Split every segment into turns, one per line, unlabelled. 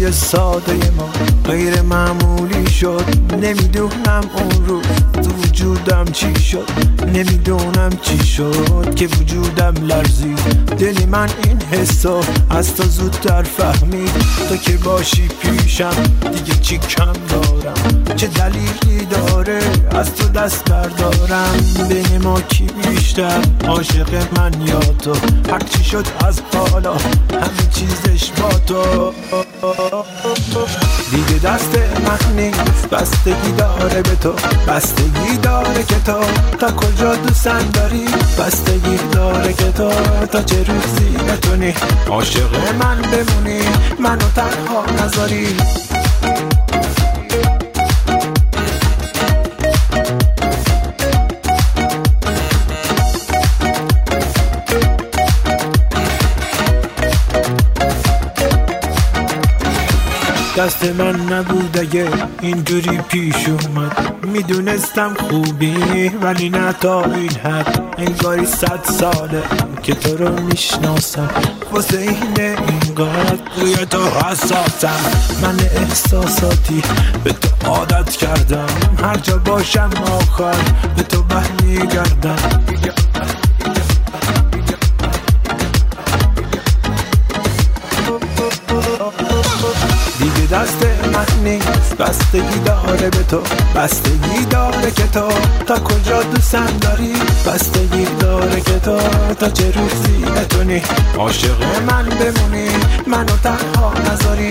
روزای ساده ما غیر معمولی شد. نمیدونم اون روز تو وجودم چی شد، نمیدونم چی شد که وجودم لرزید. دل من این حسو از تو زودتر فهمید. تو که باشی پیشم دیگه چی کم دارم، چه دلیلی داره از تو دست بردارم. بین ما کی بیشتر عاشق من یا تو؟ هر چی شد از حالا همه چیزش با تو. دیگه دست من نیست، بستگی داره به تو، بستگی داره که تو تا کجا دوستم داری، بستگی داره که تو تا چه روزی بتونی عاشق من بمونی، منو تنها نذاری. دست من نبود اگه اینجوری پیش اومد. میدونستم خوبی ولی نه تا این حد. انگاری 100 ساله که تو رو میشناسم، واسه اینه اینقدر روی تو حساسم. من احساساتی به تو عادت کردم، هر جا باشم آخر به تو برمیگردم. دیگه دست من نیست، بستگی داره به تو، بستگی داره که تو تا کجا دوستم داری، بستگی داره که تو تا چه روزی بتونی عاشق من بمونی، منو تنها نذاری.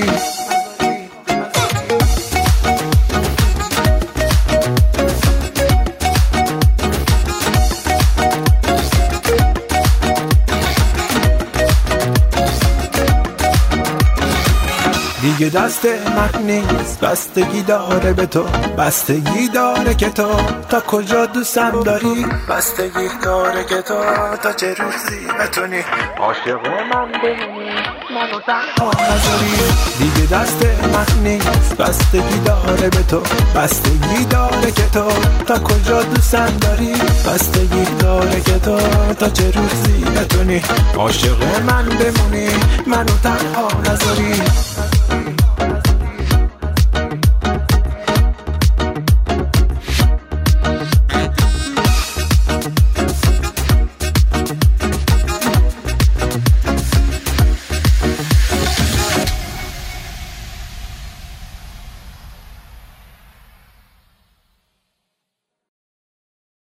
دیگه دست من نیست، بستگی داره به تو، بستگی داره که تو تا کجا دوستم داری، بستگی داره که تو تا چه روزی بتونی عاشق من بمونی، منو تنها نذاری. دیگه دست من نیست، بستگی داره به تو، بستگی داره که تو تا کجا دوستم داری، بستگی داره که تو تا چه روزی بتونی عاشق من بمونی، منو تنها نذاری.